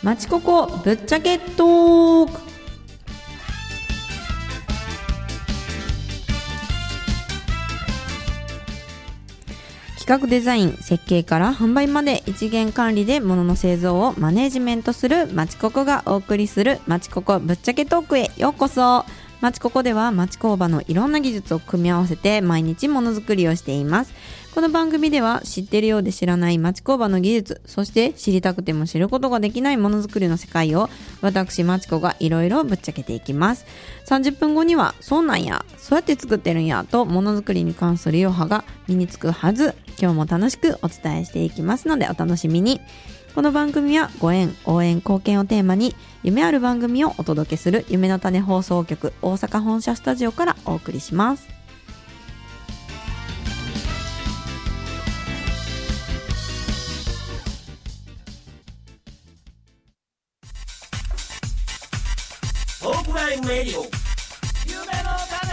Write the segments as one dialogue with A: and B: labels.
A: まちここぶっちゃけトーク。企画デザイン設計から販売まで一元管理で物の製造をマネージメントするまちここがお送りするまちここぶっちゃけトークへようこそ。まちここでは町工場のいろんな技術を組み合わせて毎日ものづくりをしています。この番組では知っているようで知らない町工場の技術、そして知りたくても知ることができないものづくりの世界を私まちこがいろいろぶっちゃけていきます。30分後にはそうなんや、そうやって作ってるんやとものづくりに関する余波が身につくはず。今日も楽しくお伝えしていきますのでお楽しみに。この番組はご縁、応援、貢献をテーマに夢ある番組をお届けする夢の種放送局大阪本社スタジオからお送りします。
B: トークライブレディオ夢の種。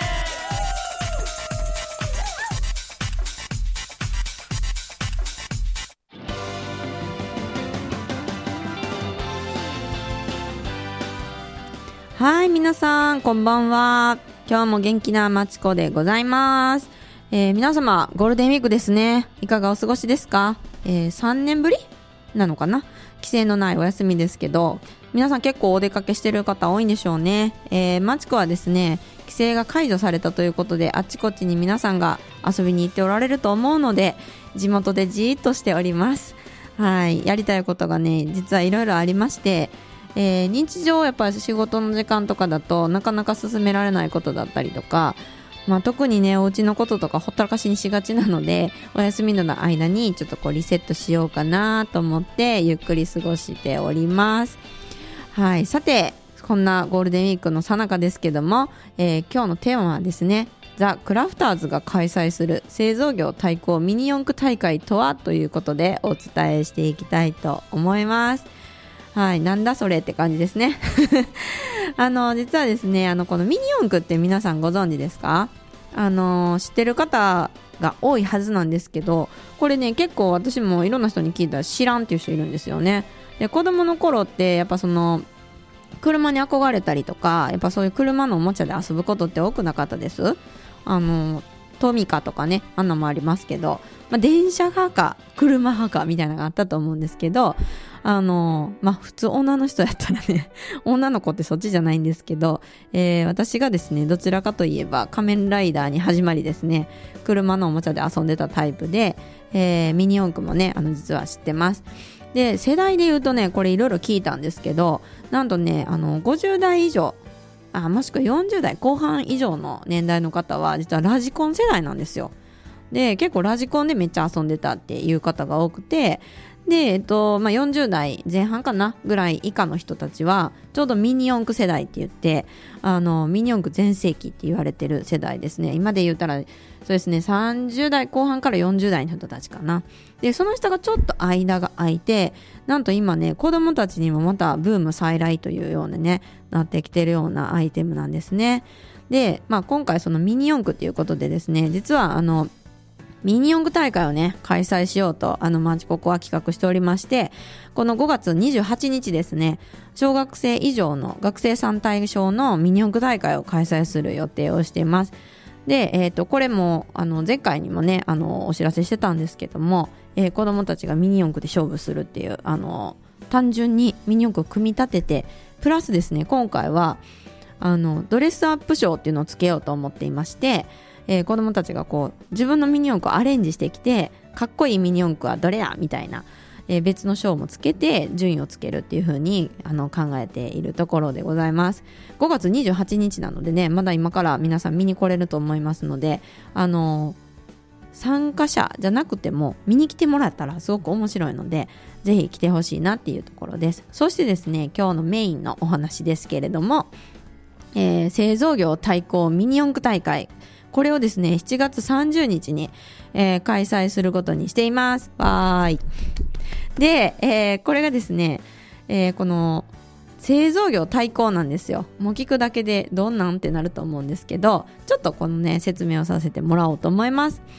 A: はい、皆さんこんばんは。今日も元気なまちこでございます。皆様ゴールデンウィークですね。いかがお過ごしですか？3年ぶりなのかな。規制のないお休みですけど、皆さん結構お出かけしてる方多いんでしょうね。まちこはですね、規制が解除されたということであっちこっちに皆さんが遊びに行っておられると思うので、地元でじーっとしております。はい、やりたいことがね実はいろいろありまして、日常やっぱり仕事の時間とかだとなかなか進められないことだったりとか、特にねお家のこととかほったらかしにしがちなので、お休みの間にちょっとこうリセットしようかなと思ってゆっくり過ごしております。はい、さてこんなゴールデンウィークの最中ですけども、今日のテーマはですね、ザ・クラフターズが開催する製造業対抗ミニ四駆大会とはということでお伝えしていきたいと思います。はい、なんだそれって感じですね実はですね、このミニ四駆って皆さんご存知ですか？知ってる方が多いはずなんですけど、これね結構私もいろんな人に聞いたら知らんっていう人いるんですよね。で、子供の頃ってやっぱその車に憧れたりとか、やっぱそういう車のおもちゃで遊ぶことって多くなかったです？トミカとかね、あんなもありますけど、電車派か車派かみたいなのがあったと思うんですけど、普通女の人やったらね女の子ってそっちじゃないんですけど、私がですねどちらかといえば仮面ライダーに始まりですね、車のおもちゃで遊んでたタイプで、ミニ四駆もね実は知ってます。で、世代で言うとねこれいろいろ聞いたんですけど、なんとね50代以上もしくは40代後半以上の年代の方は実はラジコン世代なんですよ。で、結構ラジコンでめっちゃ遊んでたっていう方が多くて、で、40代前半かなぐらい以下の人たちはちょうどミニ四駆世代って言って、ミニ四駆全盛期って言われてる世代ですね。今で言ったらそうですね、30代後半から40代の人たちかな。で、その人がちょっと間が空いて、なんと今ね子供たちにもまたブーム再来というようなねなってきてるようなアイテムなんですね。で、今回そのミニ四駆っていうことでですね、実はミニ四駆大会をね開催しようとまちここは企画しておりまして、この5月28日ですね、小学生以上の学生さん対象のミニ四駆大会を開催する予定をしています。で、これも前回にもねお知らせしてたんですけども、子どもたちがミニ四駆で勝負するっていう単純にミニ四駆を組み立てて、プラスですね今回はドレスアップショーっていうのをつけようと思っていまして、子どもたちがこう自分のミニ四駆をアレンジしてきて、かっこいいミニ四駆はどれだみたいな、別の賞もつけて順位をつけるっていう風に考えているところでございます。5月28日なのでね、まだ今から皆さん見に来れると思いますので、参加者じゃなくても見に来てもらったらすごく面白いので、ぜひ来てほしいなっていうところです。そしてですね、今日のメインのお話ですけれども、製造業対抗ミニ四駆大会、これをですね7月30日に、開催することにしています。わーい。で、これがですね、この製造業対抗なんですよ。もう聞くだけでどんなんってなると思うんですけど、ちょっとこのね説明をさせてもらおうと思います。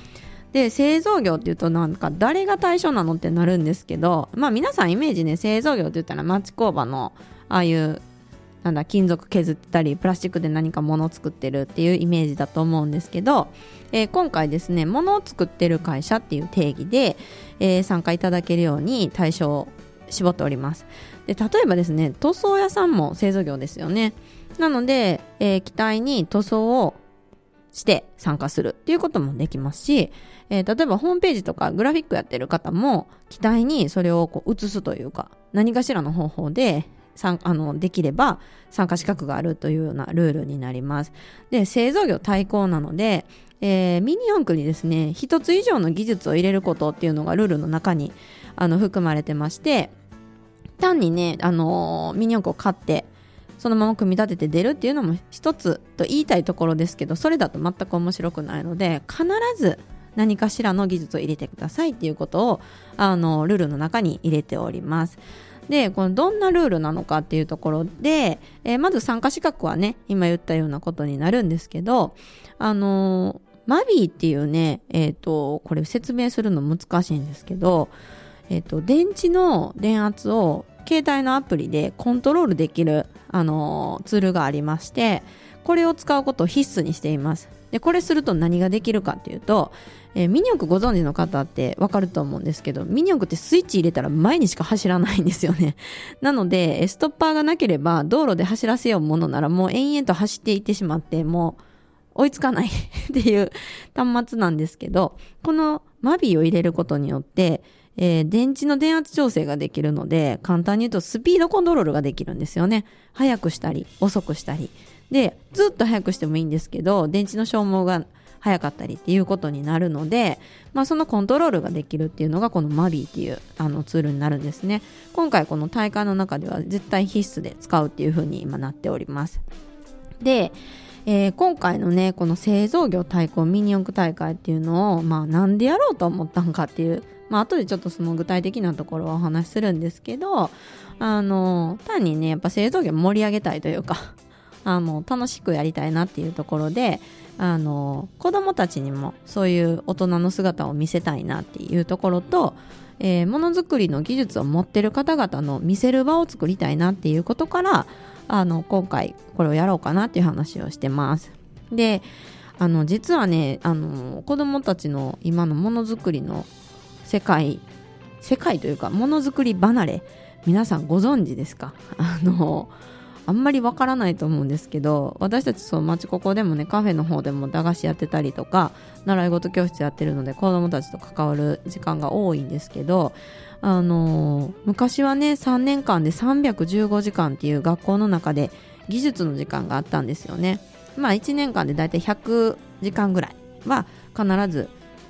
A: で製造業っていうとなんか誰が対象なのってなるんですけど、まあ皆さんイメージね、製造業って言ったら町工場のああいうなんだ金属削ったりプラスチックで何か物を作ってるっていうイメージだと思うんですけど、今回ですね物を作ってる会社っていう定義で、参加いただけるように対象を絞っております。で例えばですね塗装屋さんも製造業ですよね。なので、機体に塗装をして参加するっていうこともできますし、例えばホームページとかグラフィックやってる方も機体にそれをこう映すというか何かしらの方法でできれば参加資格があるというようなルールになります。で製造業対抗なので、ミニ四駆にですね一つ以上の技術を入れることっていうのがルールの中に含まれてまして、単にね、ミニ四駆を買ってそのまま組み立てて出るっていうのも一つと言いたいところですけど、それだと全く面白くないので必ず何かしらの技術を入れてくださいっていうことをルールの中に入れております。でこのどんなルールなのかっていうところで、まず参加資格はね今言ったようなことになるんですけど、マビーっていうね、これ説明するの難しいんですけど、電池の電圧を携帯のアプリでコントロールできる、ツールがありまして、これを使うことを必須にしています。でこれすると何ができるかっていうと、ミニ四駆ご存知の方って分かると思うんですけど、ミニ四駆ってスイッチ入れたら前にしか走らないんですよね。なのでストッパーがなければ道路で走らせようものならもう延々と走っていってしまってもう追いつかないっていう端末なんですけど、このマビーを入れることによって電池の電圧調整ができるので、簡単に言うとスピードコントロールができるんですよね。速くしたり遅くしたりで、ずっと速くしてもいいんですけど電池の消耗が早かったりっていうことになるので、そのコントロールができるっていうのがこのマビーっていうツールになるんですね。今回この大会の中では絶対必須で使うっていう風に今なっております。で、今回のねこの製造業対抗ミニ四駆大会っていうのをなんでやろうと思ったんかっていう、後でちょっとその具体的なところはお話しするんですけど、単にねやっぱ製造業盛り上げたいというか楽しくやりたいなっていうところで、子供たちにもそういう大人の姿を見せたいなっていうところと、ものづくりの技術を持ってる方々の見せる場を作りたいなっていうことから今回これをやろうかなっていう話をしてます。で実はね子供たちの今のものづくりの世界というかものづくり離れ、皆さんご存知ですか？あんまりわからないと思うんですけど、私たち町ここでもねカフェの方でも駄菓子やってたりとか習い事教室やってるので子どもたちと関わる時間が多いんですけど、昔はね3年間で315時間っていう学校の中で技術の時間があったんですよね。1年間でだいたい100時間ぐらいは必ず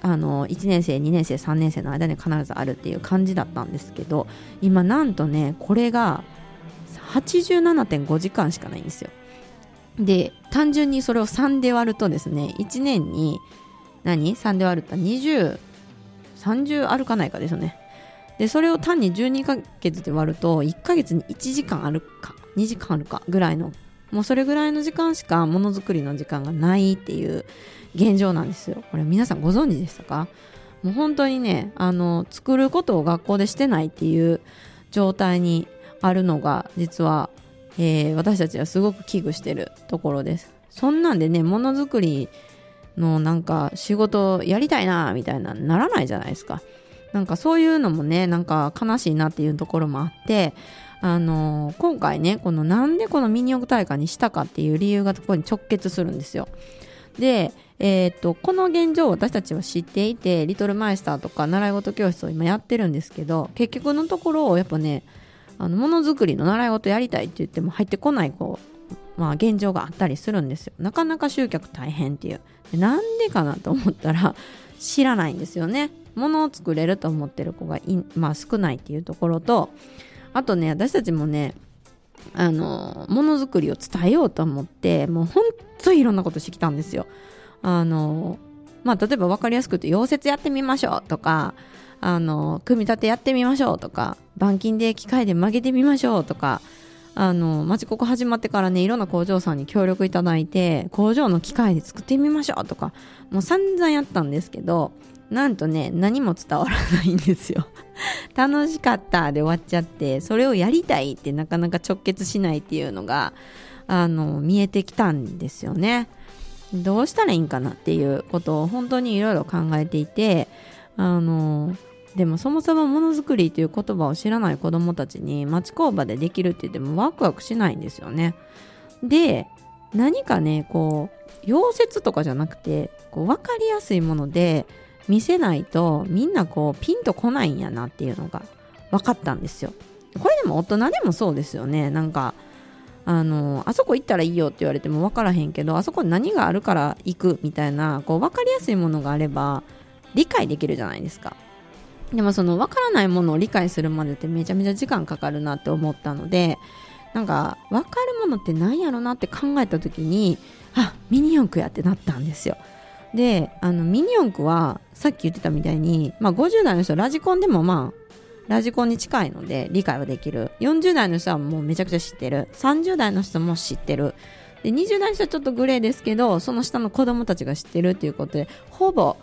A: 1年生2年生3年生の間に必ずあるっていう感じだったんですけど、今なんとねこれが87.5 時間しかないんですよ。で単純にそれを3で割るとですね、1年に3で割ると30あるかないかですよね。でそれを単に12ヶ月で割ると1ヶ月に1時間あるか2時間あるかぐらいの、もうそれぐらいの時間しかものづくりの時間がないっていう現状なんですよ。これ皆さんご存知でしたか？もう本当にね作ることを学校でしてないっていう状態にあるのが実は、私たちはすごく危惧してるところです。そんなんでねものづくりのなんか仕事やりたいなみたいなならないじゃないですか。なんかそういうのもねなんか悲しいなっていうところもあって、今回ねなんでこのミニ四駆大会にしたかっていう理由がここに直結するんですよ。でこの現状を私たちは知っていてリトルマイスターとか習い事教室を今やってるんですけど、結局のところやっぱねものづくりの習い事やりたいって言っても入ってこない現状があったりするんですよ。なかなか集客大変っていう。でなんでかなと思ったら知らないんですよね。ものを作れると思ってる子が少ないっていうところと、あとね私たちもねものづくりを伝えようと思ってもう本当にいろんなことしてきたんですよ。例えば分かりやすくて溶接やってみましょうとか組み立てやってみましょうとか板金で機械で曲げてみましょうとか町ココ始まってからね、いろんな工場さんに協力いただいて、工場の機械で作ってみましょうとか、もう散々やったんですけど、なんとね、何も伝わらないんですよ。楽しかったで終わっちゃって、それをやりたいってなかなか直結しないっていうのが、見えてきたんですよね。どうしたらいいんかなっていうことを本当にいろいろ考えていて、でもそもそもものづくりという言葉を知らない子どもたちに町工場でできるって言ってもワクワクしないんですよね。で、何かね、こう溶接とかじゃなくて、こう分かりやすいもので見せないとみんなこうピンとこないんやなっていうのが分かったんですよ。これでも大人でもそうですよね。なんかあそこ行ったらいいよって言われても分からへんけど、あそこに何があるから行くみたいな、こう分かりやすいものがあれば理解できるじゃないですか。でもその分からないものを理解するまでってめちゃめちゃ時間かかるなって思ったので、なんか分かるものって何やろなって考えた時に、ミニ四駆やってなったんですよ。で、ミニ四駆はさっき言ってたみたいに、50代の人ラジコンでもラジコンに近いので理解はできる。40代の人はもうめちゃくちゃ知ってる。30代の人も知ってる。で、20代の人はちょっとグレーですけど、その下の子供たちが知ってるっていうことで、ほぼ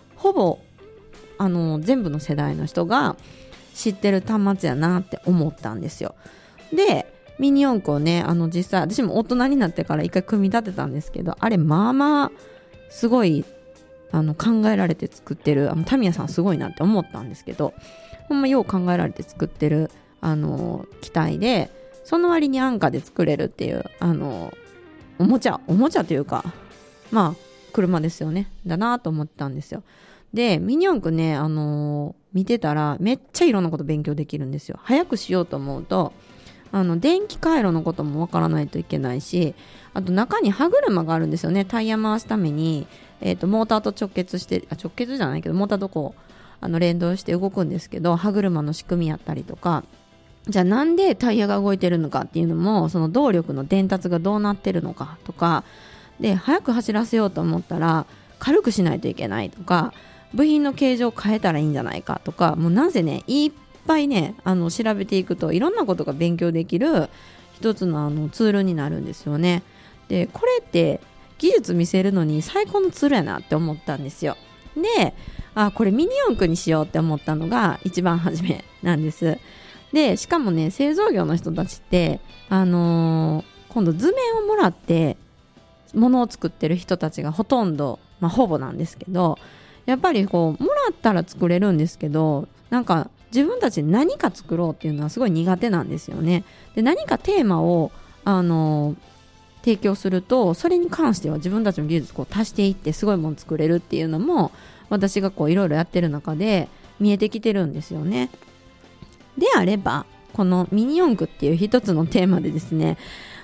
A: 全部の世代の人が知ってる端末やなって思ったんですよ。で、ミニ四駆をね、実際私も大人になってから一回組み立てたんですけど、あれすごい考えられて作ってる、タミヤさんすごいなって思ったんですけど、ほんまよう考えられて作ってる機体で、その割に安価で作れるっていうおもちゃというか、車ですよね、だなと思ったんですよ。で、ミニ四駆ね、見てたらめっちゃいろんなこと勉強できるんですよ。早くしようと思うと、電気回路のこともわからないといけないし、あと中に歯車があるんですよね。タイヤ回すために、モーターと直結じゃないけど、モーターとこう、連動して動くんですけど、歯車の仕組みやったりとか、じゃあなんでタイヤが動いてるのかっていうのも、その動力の伝達がどうなってるのかとか、で、早く走らせようと思ったら、軽くしないといけないとか、部品の形状を変えたらいいんじゃないかとか、もうなぜね、いっぱいね、調べていくといろんなことが勉強できる一つのツールになるんですよね。で、これって技術見せるのに最高のツールやなって思ったんですよ。で、これミニ四駆にしようって思ったのが一番初めなんです。で、しかもね、製造業の人たちって、今度図面をもらって物を作ってる人たちがほとんど、ほぼなんですけど、やっぱりこうもらったら作れるんですけど、なんか自分たちで何か作ろうっていうのはすごい苦手なんですよね。で、何かテーマを提供すると、それに関しては自分たちの技術を足していってすごいもの作れるっていうのも、私がこういろいろやってる中で見えてきてるんですよね。であれば、このミニ四駆っていう一つのテーマでですね、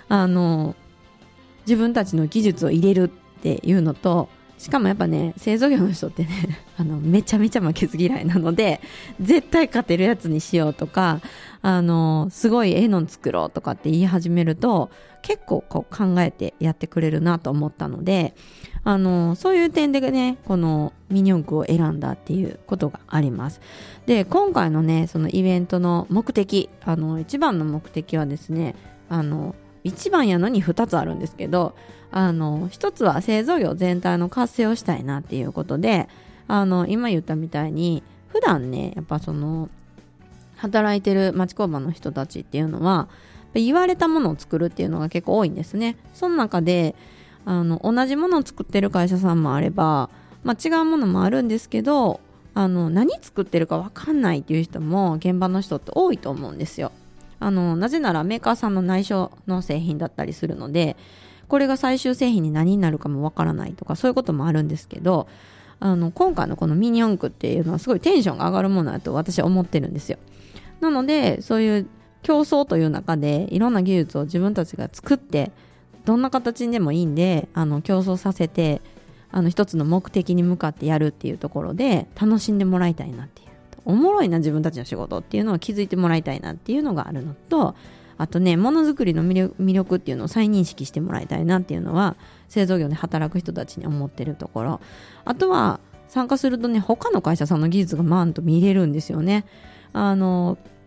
A: 自分たちの技術を入れるっていうのと、しかもやっぱね、製造業の人ってねめちゃめちゃ負けず嫌いなので、絶対勝てるやつにしようとか、すごい絵の作ろうとかって言い始めると、結構こう考えてやってくれるなと思ったので、そういう点でね、このミニ四駆を選んだっていうことがあります。で、今回のね、そのイベントの目的、一番の目的はですね、一番やのに2つあるんですけど、一つは製造業全体の活性をしたいなっていうことで、今言ったみたいに普段ね、やっぱその働いてる町工場の人たちっていうのは言われたものを作るっていうのが結構多いんですね。その中で同じものを作ってる会社さんもあれば、違うものもあるんですけど、何作ってるか分かんないっていう人も現場の人って多いと思うんですよ。なぜならメーカーさんの内緒の製品だったりするので、これが最終製品に何になるかもわからないとか、そういうこともあるんですけど、今回のこのミニ四駆っていうのはすごいテンションが上がるものだと私は思ってるんですよ。なので、そういう競争という中でいろんな技術を自分たちが作って、どんな形にでもいいんで競争させて、一つの目的に向かってやるっていうところで楽しんでもらいたいなっていう、おもろいな自分たちの仕事っていうのを気づいてもらいたいなっていうのがあるのと、あとね、ものづくりの魅力っていうのを再認識してもらいたいなっていうのは、製造業で働く人たちに思ってるところ。あとは参加するとね、他の会社さんの技術がと見れるんですよね。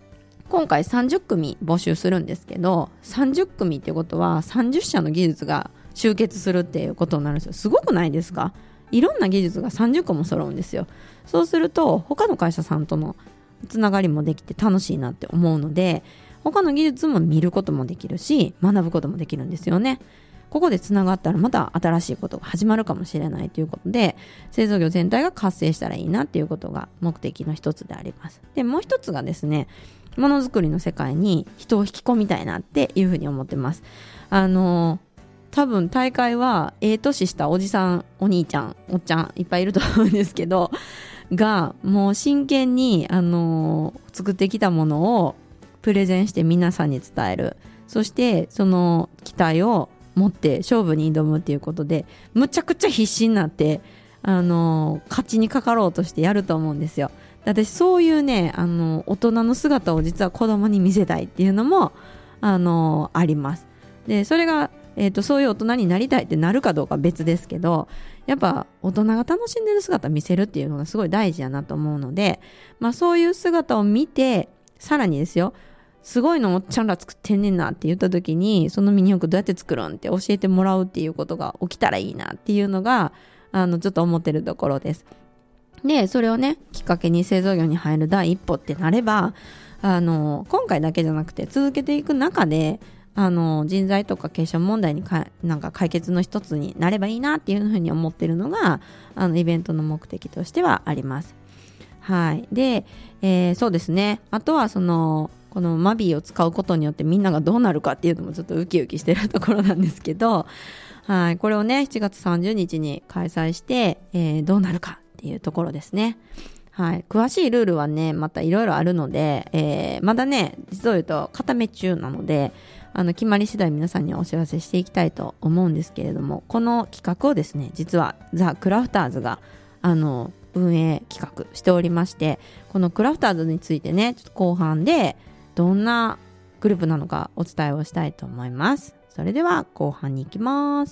A: 今回30組募集するんですけど、30組ってことは30社の技術が集結するっていうことになるんですよ。すごくないですか？いろんな技術が30個も揃うんですよ。そうすると他の会社さんとのつながりもできて楽しいなって思うので、他の技術も見ることもできるし学ぶこともできるんですよね。ここでつながったらまた新しいことが始まるかもしれないということで、製造業全体が活性したらいいなっていうことが目的の一つであります。で、もう一つがですね、ものづくりの世界に人を引き込みたいなっていうふうに思ってます。多分大会は年したおじさん、お兄ちゃん、おっちゃんいっぱいいると思うんですけどが、もう真剣に作ってきたものをプレゼンして皆さんに伝える。そしてその期待を持って勝負に挑むっていうことで、むちゃくちゃ必死になって勝ちにかかろうとしてやると思うんですよ。私そういうね大人の姿を実は子供に見せたいっていうのもあります。でそれが、そういう大人になりたいってなるかどうか別ですけど、やっぱ大人が楽しんでる姿を見せるっていうのがすごい大事やなと思うので、そういう姿を見て、さらにですよ、すごいのおっちゃんら作ってんねんなって言った時に、そのミニ四駆どうやって作るんって教えてもらうっていうことが起きたらいいなっていうのがちょっと思ってるところです。でそれをねきっかけに製造業に入る第一歩ってなれば、今回だけじゃなくて続けていく中で人材とか経営者問題になんか解決の一つになればいいなっていうふうに思ってるのがイベントの目的としてはあります。はい。で、そうですね、あとはこのマビーを使うことによってみんながどうなるかっていうのもちょっとウキウキしてるところなんですけど、はい、これをね7月30日に開催して、どうなるかっていうところですね。はい、詳しいルールはねまたいろいろあるので、まだね実を言うと固め中なので決まり次第皆さんにお知らせしていきたいと思うんですけれども、この企画をですね実はザ・クラフターズが運営企画しておりまして、このクラフターズについてねちょっと後半でどんなグループなのかお伝えをしたいと思います。それでは後半に行きます。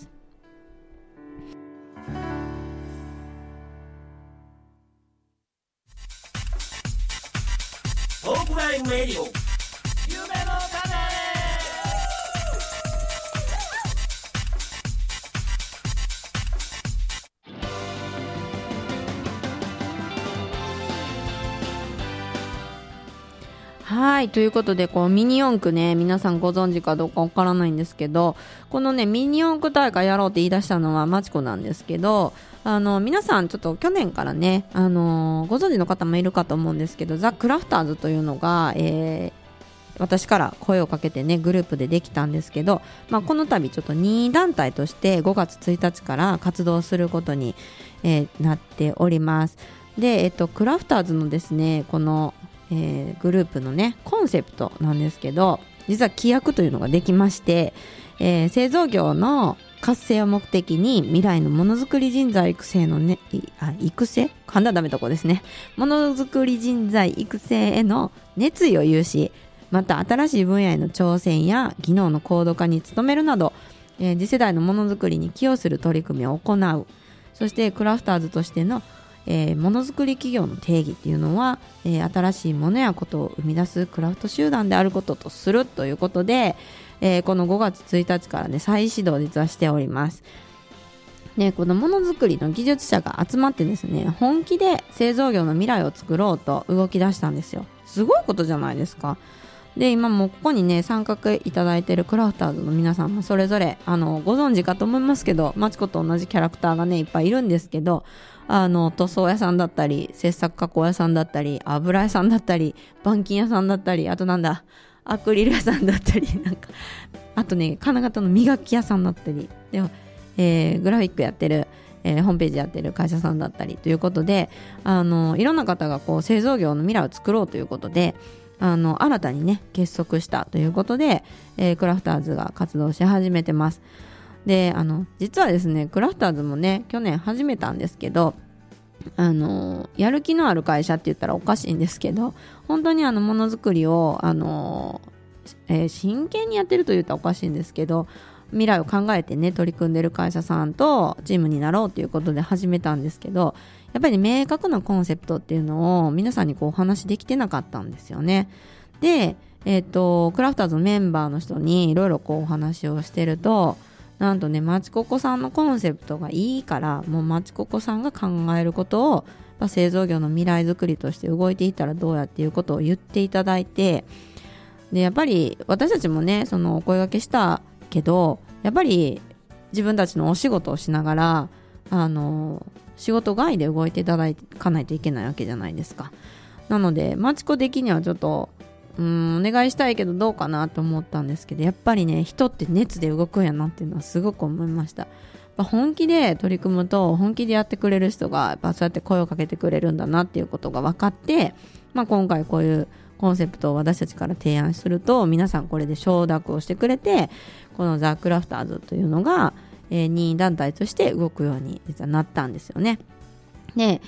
B: トークラインレディオ夢の種。
A: はい、ということでこうミニ四駆ね、皆さんご存知かどうかわからないんですけど、このねミニ四駆大会やろうって言い出したのはマチコなんですけど、皆さんちょっと去年からね、ご存知の方もいるかと思うんですけど、ザ・クラフターズというのが、私から声をかけてねグループでできたんですけど、この度ちょっと任意団体として5月1日から活動することに、なっております。で、クラフターズのですねこのグループのねコンセプトなんですけど、実は規約というのができまして、製造業の活性を目的に未来のものづくり人材育成のね育成噛んだらダメとこですね、ものづくり人材育成への熱意を有し、また新しい分野への挑戦や技能の高度化に努めるなど、次世代のものづくりに寄与する取り組みを行う。そしてクラフターズとしてのものづくり企業の定義っていうのは、新しいものやことを生み出すクラフト集団であることとするということで、この5月1日からね再始動を実はしております。でこのものづくりの技術者が集まってですね、本気で製造業の未来を作ろうと動き出したんですよ。すごいことじゃないですか。で今もここにね参画いただいているクラフターズの皆さんもそれぞれご存知かと思いますけど、マチコと同じキャラクターがねいっぱいいるんですけど、塗装屋さんだったり切削加工屋さんだったり油屋さんだったり板金屋さんだったり、あとなんだアクリル屋さんだったり、なんかあとね金型の磨き屋さんだったりで、グラフィックやってる、ホームページやってる会社さんだったりということで、いろんな方がこう製造業の未来を作ろうということで新たにね結束したということで、クラフターズが活動し始めてます。で実はですねクラフターズもね去年始めたんですけど、やる気のある会社って言ったらおかしいんですけど、本当にものづくりを真剣にやってると言ったらおかしいんですけど、未来を考えてね取り組んでる会社さんとチームになろうということで始めたんですけど、やっぱり明確なコンセプトっていうのを皆さんにこうお話できてなかったんですよね。でクラフターズのメンバーの人にいろいろこうお話をしてると、なんとね、マチココさんのコンセプトがいいから、もうマチココさんが考えることを製造業の未来づくりとして動いていったらどうやっていうことを言っていただいて、でやっぱり私たちもね、そのお声掛けしたけど、やっぱり自分たちのお仕事をしながら仕事外で動いていただかないといけないわけじゃないですか。なのでマチコ的にはちょっとお願いしたいけどどうかなと思ったんですけど、やっぱりね、人って熱で動くんやなっていうのはすごく思いました。本気で取り組むと本気でやってくれる人がやっぱそうやって声をかけてくれるんだなっていうことが分かって、今回こういうコンセプトを私たちから提案すると、皆さんこれで承諾をしてくれて、このザ・クラフターズというのが、任意団体として動くように実はなったんですよね。で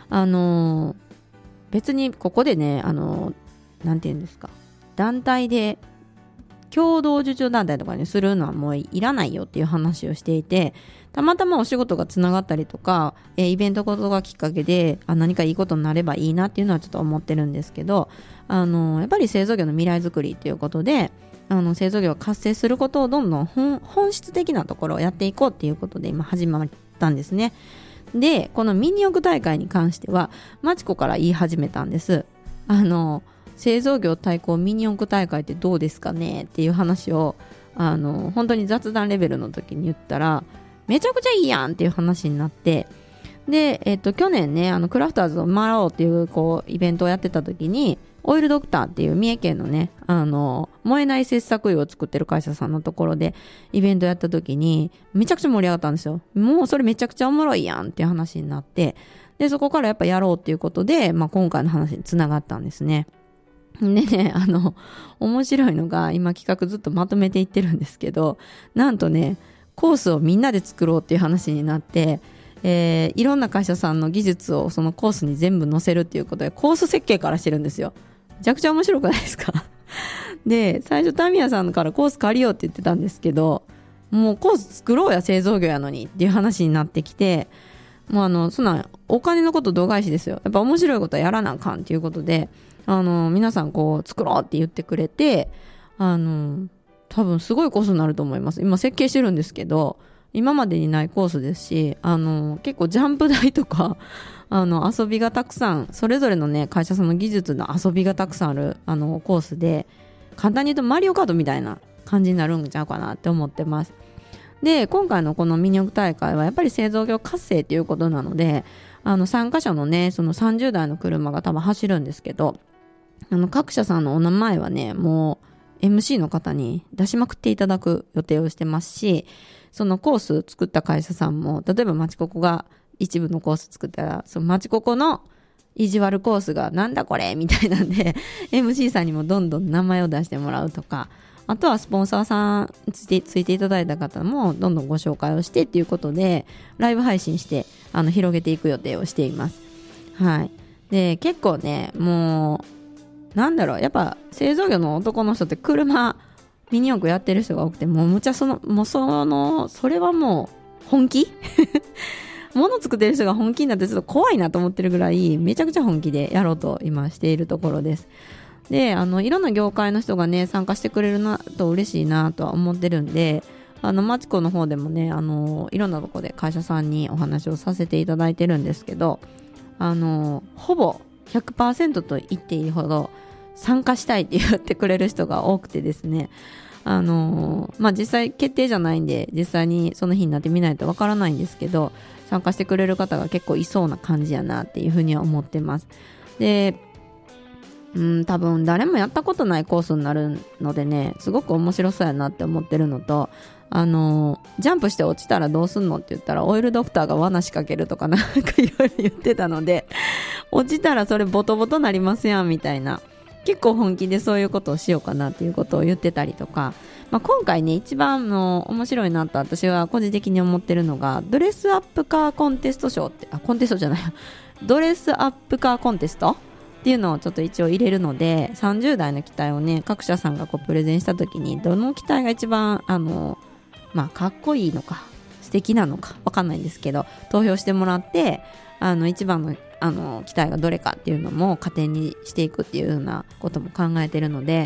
A: 別にここでね、なんていうんですか、団体で共同受注団体とかにするのはもういらないよっていう話をしていて、たまたまお仕事がつながったりとか、イベントことがきっかけで何かいいことになればいいなっていうのはちょっと思ってるんですけど、やっぱり製造業の未来づくりっていうことで、製造業を活性することをどんどん本質的なところをやっていこうっていうことで今始まったんですね。でこのミニ四駆大会に関してはマチコから言い始めたんです。製造業対抗ミニ四駆大会ってどうですかねっていう話を本当に雑談レベルの時に言ったら、めちゃくちゃいいやんっていう話になって、で、去年ね、クラフターズを回ろうっていうイベントをやってた時に、オイルドクターっていう三重県のね、燃えない切削油を作ってる会社さんのところでイベントやった時にめちゃくちゃ盛り上がったんですよ。もうそれめちゃくちゃおもろいやんっていう話になって、でそこからやっぱやろうっていうことで、今回の話につながったんですね。でね、面白いのが、今企画ずっとまとめていってるんですけど、なんとね、コースをみんなで作ろうっていう話になって、いろんな会社さんの技術をそのコースに全部載せるっていうことで、コース設計からしてるんですよ。めちゃくちゃ面白くないですか？で、最初タミヤさんからコース借りようって言ってたんですけど、もうコース作ろうや、製造業やのにっていう話になってきて、もうそんなお金のこと度外視ですよ。やっぱ面白いことはやらなあかんっていうことで、皆さん作ろうって言ってくれて、多分すごいコースになると思います。今設計してるんですけど、今までにないコースですし、結構ジャンプ台とか遊びがたくさん、それぞれのね会社さんの技術の遊びがたくさんあるコースで、簡単に言うとマリオカートみたいな感じになるんちゃうかなって思ってます。で今回のこのミニ四駆大会はやっぱり製造業活性っていうことなので、参加者のねその30台の車が多分走るんですけど、各社さんのお名前はねもう MC の方に出しまくっていただく予定をしてますし、そのコース作った会社さんも、例えばマチココが一部のコース作ったら、そのマチココの意地悪コースがなんだこれみたいなんでMC さんにもどんどん名前を出してもらうとか、あとはスポンサーさんついていただいた方もどんどんご紹介をしてっていうことでライブ配信して広げていく予定をしています。はい。で結構ね、もうなんだろう、やっぱ製造業の男の人って車ミニ四駆やってる人が多くて、もうむちゃそれはもう本気物作ってる人が本気になってちょっと怖いなと思ってるぐらいめちゃくちゃ本気でやろうと今しているところです。でいろんな業界の人がね参加してくれるなと嬉しいなとは思ってるんで、マチコの方でもねいろんなとこで会社さんにお話をさせていただいてるんですけど、ほぼ 100% と言っていいほど参加したいって言ってくれる人が多くてですね、実際決定じゃないんで実際にその日になってみないとわからないんですけど、参加してくれる方が結構いそうな感じやなっていうふうには思ってます。で多分誰もやったことないコースになるのでね、すごく面白そうやなって思ってるのと、ジャンプして落ちたらどうすんのって言ったらオイルドクターが罠仕掛けるとかなんかいろいろ言ってたので、落ちたらそれボトボトなりますやんみたいな、結構本気でそういうことをしようかなっていうことを言ってたりとか、今回ね一番の面白いなと私は個人的に思ってるのが、ドレスアップカーコンテスト賞って、コンテストじゃないドレスアップカーコンテストっていうのをちょっと一応入れるので、30台の機体をね各社さんがプレゼンした時にどの機体が一番かっこいいのか素敵なのかわかんないんですけど、投票してもらって一番の機体がどれかっていうのも加点にしていくっていうようなことも考えてるので、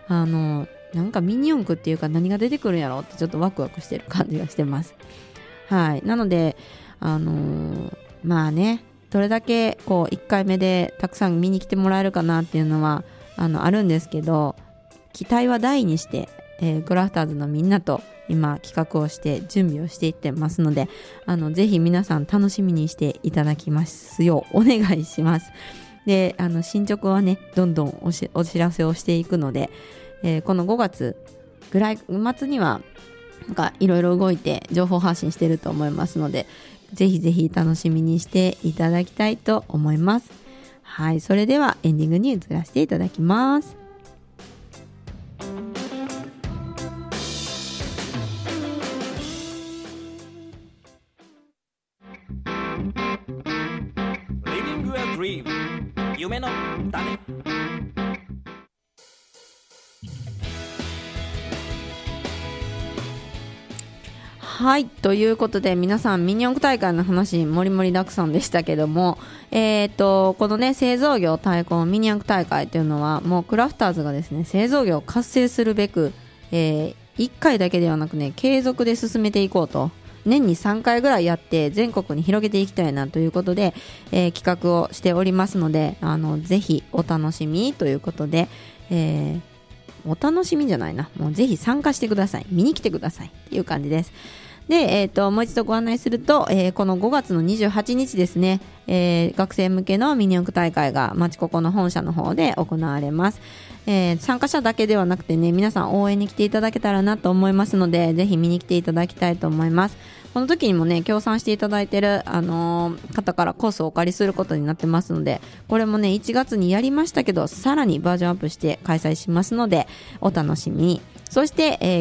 A: なんかミニ四駆っていうか何が出てくるんやろってちょっとワクワクしてる感じがしてます。はい。なので、まあね、どれだけこう1回目でたくさん見に来てもらえるかなっていうのはあるんですけど、期待は大にして、クラフターズのみんなと今企画をして準備をしていってますので、ぜひ皆さん楽しみにしていただきますようお願いします。で、進捗はねどんどんお知らせをしていくので、この5月ぐらい末にはなんかいろいろ動いて情報発信してると思いますので、ぜひぜひ楽しみにしていただきたいと思います。はい、それではエンディングに移らせていただきます。
B: Living a dream 夢の種。
A: はい、ということで皆さんミニ四駆大会の話もりもりだくさんでしたけども、このね製造業対抗ミニ四駆大会というのはもうクラフターズがですね製造業を活性するべく、1回だけではなくね継続で進めていこうと、年に3回ぐらいやって全国に広げていきたいなということで、企画をしておりますので、ぜひお楽しみということで、お楽しみじゃないな、もうぜひ参加してください、見に来てくださいっていう感じです。で、もう一度ご案内すると、この5月の28日ですね、学生向けのミニ四駆大会がまちここの本社の方で行われます。参加者だけではなくてね、皆さん応援に来ていただけたらなと思いますので、ぜひ見に来ていただきたいと思います。この時にもね、協賛していただいている、方からコースをお借りすることになってますので、これもね、1月にやりましたけど、さらにバージョンアップして開催しますので、お楽しみに。そして、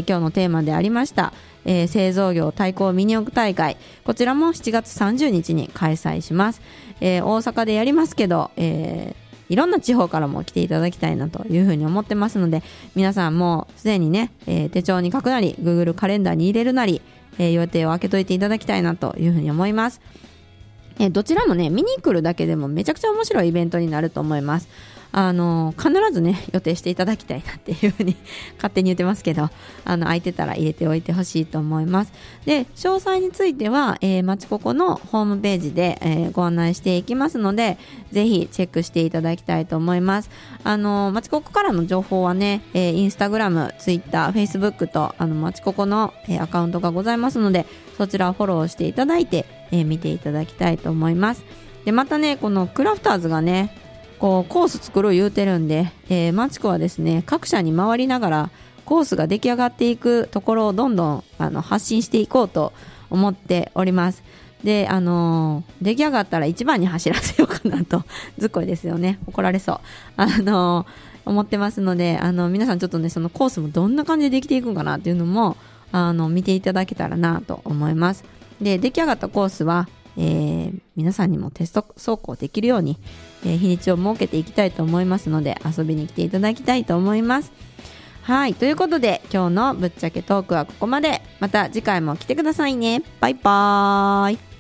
A: 今日のテーマでありました、製造業対抗ミニ四駆大会、こちらも7月30日に開催します。大阪でやりますけど、いろんな地方からも来ていただきたいなというふうに思ってますので、皆さんもすでにね、手帳に書くなり Google カレンダーに入れるなり、予定を空けといていただきたいなというふうに思います。どちらもね見に来るだけでもめちゃくちゃ面白いイベントになると思います。必ずね予定していただきたいなっていうふうに勝手に言ってますけど、空いてたら入れておいてほしいと思います。で、詳細については、まちここのホームページで、ご案内していきますので、ぜひチェックしていただきたいと思います。まちここからの情報はね、インスタグラム、ツイッター、フェイスブックとまちここの、アカウントがございますので、そちらをフォローしていただいて、見ていただきたいと思います。で、またねこのクラフターズがねこうコース作ろう言うてるんで、マチコはですね各社に回りながらコースが出来上がっていくところをどんどん発信していこうと思っております。で、出来上がったら一番に走らせようかなとずっこいですよね、怒られそう思ってますので、皆さんちょっとねそのコースもどんな感じでできていくんかなっていうのも見ていただけたらなと思います。で、出来上がったコースは皆さんにもテスト走行できるように、日にちを設けていきたいと思いますので、遊びに来ていただきたいと思います。はい、ということで今日のぶっちゃけトークはここまで。また次回も来てくださいね。バイバーイ。